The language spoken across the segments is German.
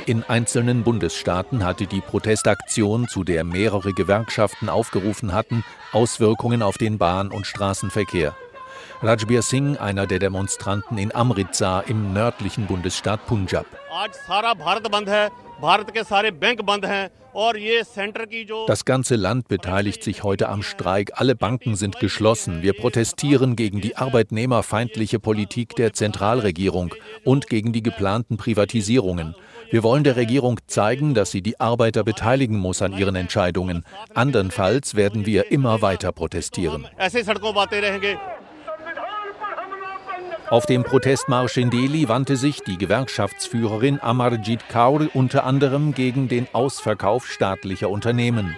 In einzelnen Bundesstaaten hatte die Protestaktion, zu der mehrere Gewerkschaften aufgerufen hatten, Auswirkungen auf den Bahn- und Straßenverkehr. Rajbir Singh, einer der Demonstranten in Amritsar im nördlichen Bundesstaat Punjab. Das ganze Land beteiligt sich heute am Streik. Alle Banken sind geschlossen. Wir protestieren gegen die arbeitnehmerfeindliche Politik der Zentralregierung und gegen die geplanten Privatisierungen. Wir wollen der Regierung zeigen, dass sie die Arbeiter beteiligen muss an ihren Entscheidungen. Andernfalls werden wir immer weiter protestieren. Auf dem Protestmarsch in Delhi wandte sich die Gewerkschaftsführerin Amarjit Kaur unter anderem gegen den Ausverkauf staatlicher Unternehmen.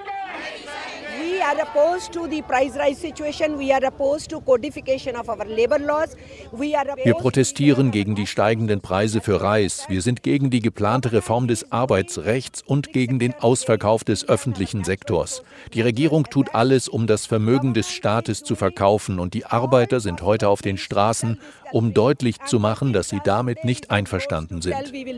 Wir protestieren gegen die steigenden Preise für Reis. Wir sind gegen die geplante Reform des Arbeitsrechts und gegen den Ausverkauf des öffentlichen Sektors. Die Regierung tut alles, um das Vermögen des Staates zu verkaufen, und die Arbeiter sind heute auf den Straßen, um deutlich zu machen, dass sie damit nicht einverstanden sind.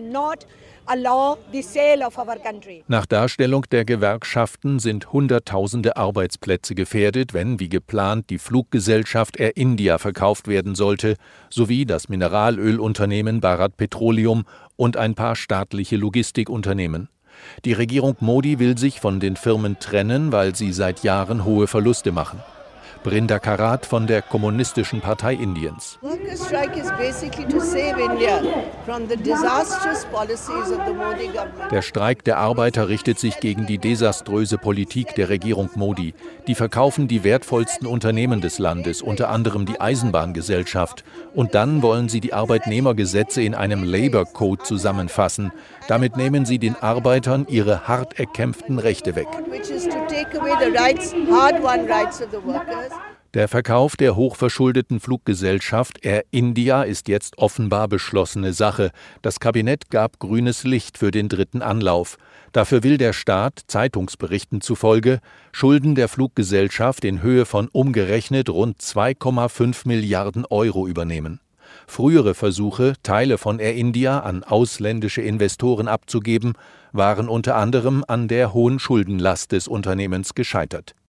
Nach Darstellung der Gewerkschaften sind Hunderttausende Arbeitsplätze gefährdet, wenn, wie geplant, die Fluggesellschaft Air India verkauft werden sollte, sowie das Mineralölunternehmen Bharat Petroleum und ein paar staatliche Logistikunternehmen. Die Regierung Modi will sich von den Firmen trennen, weil sie seit Jahren hohe Verluste machen. Brinda Karat von der Kommunistischen Partei Indiens. Der Streik der Arbeiter richtet sich gegen die desaströse Politik der Regierung Modi. Die verkaufen die wertvollsten Unternehmen des Landes, unter anderem die Eisenbahngesellschaft. Und dann wollen sie die Arbeitnehmergesetze in einem Labour Code zusammenfassen. Damit nehmen sie den Arbeitern ihre hart erkämpften Rechte weg. Der Verkauf der hochverschuldeten Fluggesellschaft Air India ist jetzt offenbar beschlossene Sache. Das Kabinett gab grünes Licht für den dritten Anlauf. Dafür will der Staat, Zeitungsberichten zufolge, Schulden der Fluggesellschaft in Höhe von umgerechnet rund 2,5 Milliarden Euro übernehmen. Frühere Versuche, Teile von Air India an ausländische Investoren abzugeben, waren unter anderem an der hohen Schuldenlast des Unternehmens gescheitert.